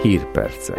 Hírpercek.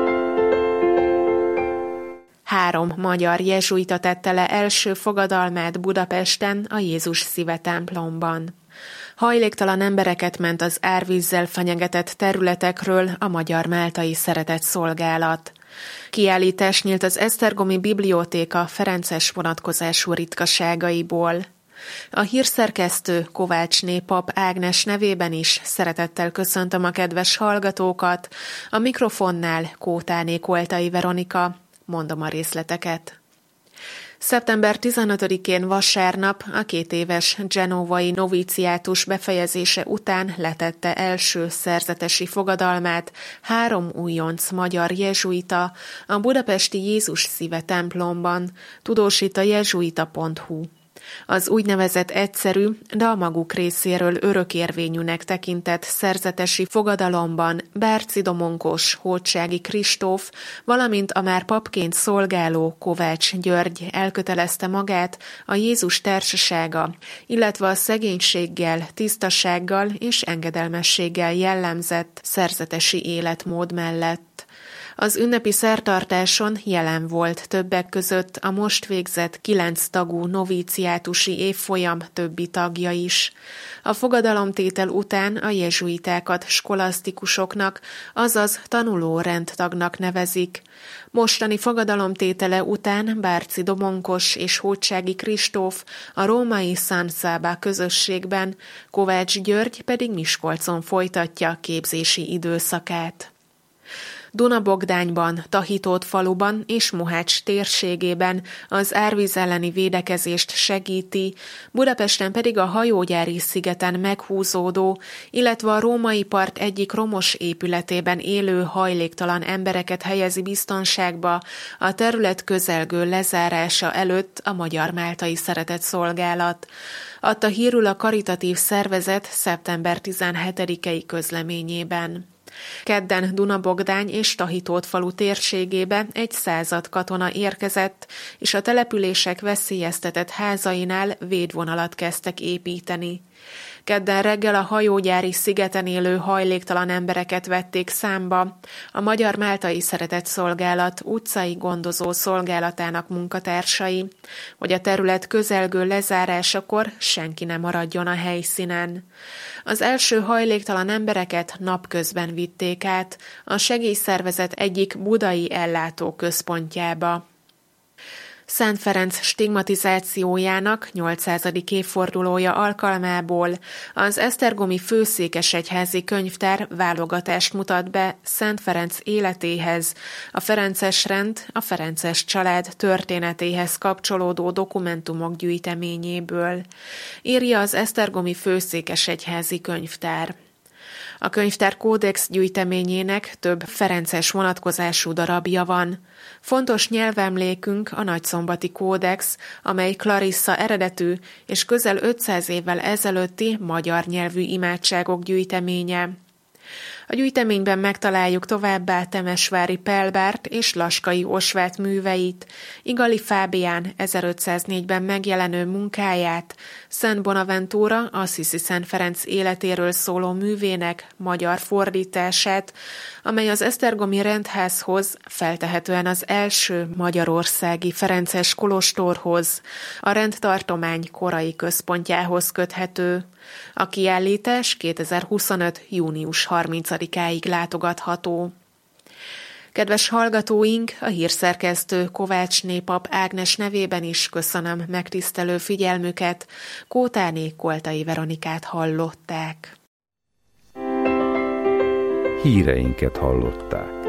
3 magyar jezsuita tette le első fogadalmát Budapesten a Jézus Szíve templomban. Hajléktalan embereket ment az árvízzel fenyegetett területekről a Magyar Máltai Szeretett Szolgálat. Kiállítás nyílt az Esztergomi Bibliótéka ferences vonatkozású ritkaságaiból. A hírszerkesztő Kovácsné pap Ágnes nevében is szeretettel köszöntöm a kedves hallgatókat, a mikrofonnál Kótáné Koltai Veronika, mondom a részleteket. Szeptember 15-én vasárnap a 2 éves genovai noviciátus befejezése után letette első szerzetesi fogadalmát 3 újonc magyar jezsuita a budapesti Jézus Szíve templomban, tudósít a jezsuita.hu. Az úgynevezett egyszerű, de a maguk részéről örökérvényűnek tekintett szerzetesi fogadalomban Bárci Domonkos Hódsági Kristóf, valamint a már papként szolgáló Kovács György elkötelezte magát a Jézus társasága, illetve a szegénységgel, tisztasággal és engedelmességgel jellemzett szerzetesi életmód mellett. Az ünnepi szertartáson jelen volt többek között a most végzett 9 tagú noviciátusi évfolyam többi tagja is. A fogadalomtétel után a jezsuitákat skolasztikusoknak, azaz tanuló rendtagnak nevezik. Mostani fogadalomtétele után Bárci Domonkos és Hódsági Kristóf a római San Saba közösségben, Kovács György pedig Miskolcon folytatja képzési időszakát. Duna-Bogdányban, Tahitót-faluban és Mohács térségében az árvíz elleni védekezést segíti, Budapesten pedig a Hajógyári szigeten meghúzódó, illetve a római part egyik romos épületében élő hajléktalan embereket helyezi biztonságba a terület közelgő lezárása előtt a Magyar Máltai Szeretett Szolgálat. Adta hírül a karitatív szervezet szeptember 17-i közleményében. Kedden Duna-Bogdány és Tahitót-falu térségébe 100 katona érkezett, és a települések veszélyeztetett házainál védvonalat kezdtek építeni. Kedden reggel a Hajógyári szigeten élő hajléktalan embereket vették számba a Magyar Máltai Szeretett Szolgálat utcai gondozó szolgálatának munkatársai, hogy a terület közelgő lezárásakor senki ne maradjon a helyszínen. Az első hajléktalan embereket napközben vitték át a segélyszervezet egyik budai ellátóközpontjába. Szent Ferenc stigmatizációjának 800. évfordulója alkalmából az esztergomi főszékesegyházi könyvtár válogatást mutat be Szent Ferenc életéhez, a ferences rend, a ferences család történetéhez kapcsolódó dokumentumok gyűjteményéből, írja az esztergomi főszékesegyházi könyvtár. A könyvtár kódex gyűjteményének több ferences vonatkozású darabja van. Fontos nyelvemlékünk a nagyszombati kódex, amely Clarissa eredetű és közel 500 évvel ezelőtti magyar nyelvű imádságok gyűjteménye. A gyűjteményben megtaláljuk továbbá Temesvári Pelbárt és Laskai Osvát műveit, Igali Fábián 1504-ben megjelenő munkáját, Szent Bonaventura Assisi Szent Ferenc életéről szóló művének magyar fordítását, amely az esztergomi rendházhoz, feltehetően az első magyarországi ferences kolostorhoz, a rendtartomány korai központjához köthető. A kiállítás 2025. június 30-áig látogatható. Kedves hallgatóink, a hírszerkesztő Kovácsné pap Ágnes nevében is köszönöm megtisztelő figyelmüket. Kótáné Koltai Veronikát hallották. Híreinket hallották.